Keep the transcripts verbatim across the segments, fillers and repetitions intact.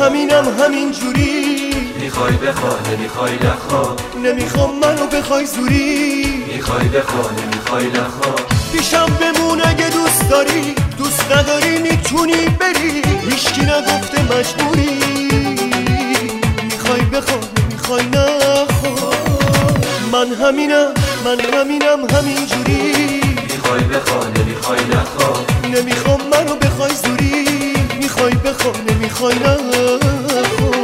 همینم همین جوری، میخوای بخوا نمیخوای نخوا، نمیخوام منو بخوای زوری، میخوای بخوا نمیخوای نخوا. پیشم بمون اگه دوست داری، دوست نداری میتونی بری، هیچکی نگفته مجبوری، میخوای بخوا نمیخوای نخوا. من همینم من همینم همین جوری، میخوای بخوا نمیخوای نخوا، نمیخوام منو بخوای زوری، میخوای بخوا نمیخوای نخوا.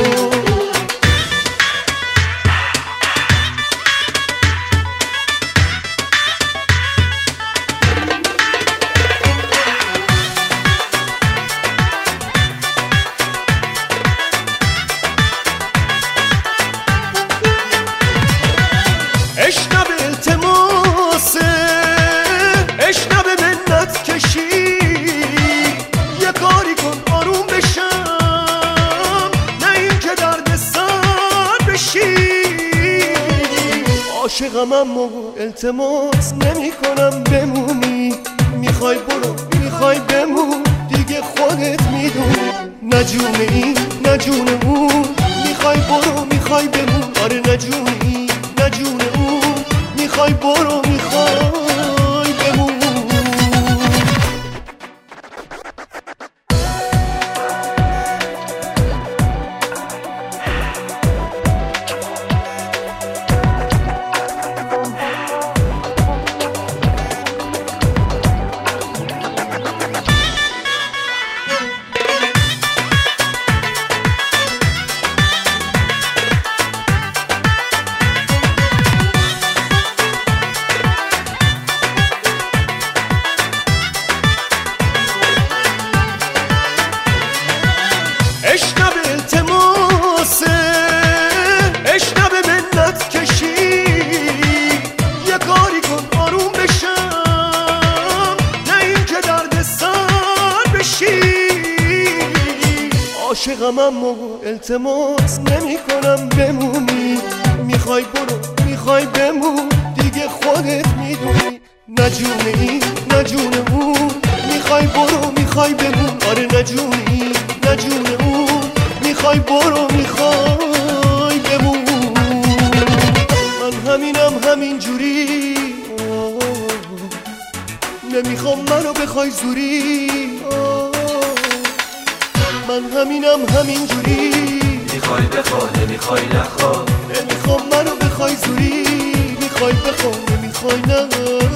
اشنب التماسه، اشنب منت کشی، یه کاری کن آروم بشم، نه این که درد سر بشی. عاشقم اما التماس نمی کنم بمونی، میخوای برو میخوای بمون، دیگه خودت میدونی، نه جون این نه جون اون، میخوای برو میخوای بمون، آره نه جون این نه جون اون، میخوای برو میخوای بمون. اشنب التماسه، اشنب منت کشی، یه کاری کن آروم بشم، نه این که درد سر بشی. عاشقم اما التماس نمی کنم بمونی، میخوای برو میخوای بمون، دیگه خودت میدونی، نه جون این نه جون اون، میخوای برو میخوای بمون، آره نه جون این نه جون اون، میخوای برو میخوای بمون. من همینم همین جوری، نمیخوام منو بخوای زوری، من همینم همین جوری، میخوای بخوا نمیخوای نخوا، نمیخوام منو بخوای زوری، میخوای بخوا نمیخوای نه.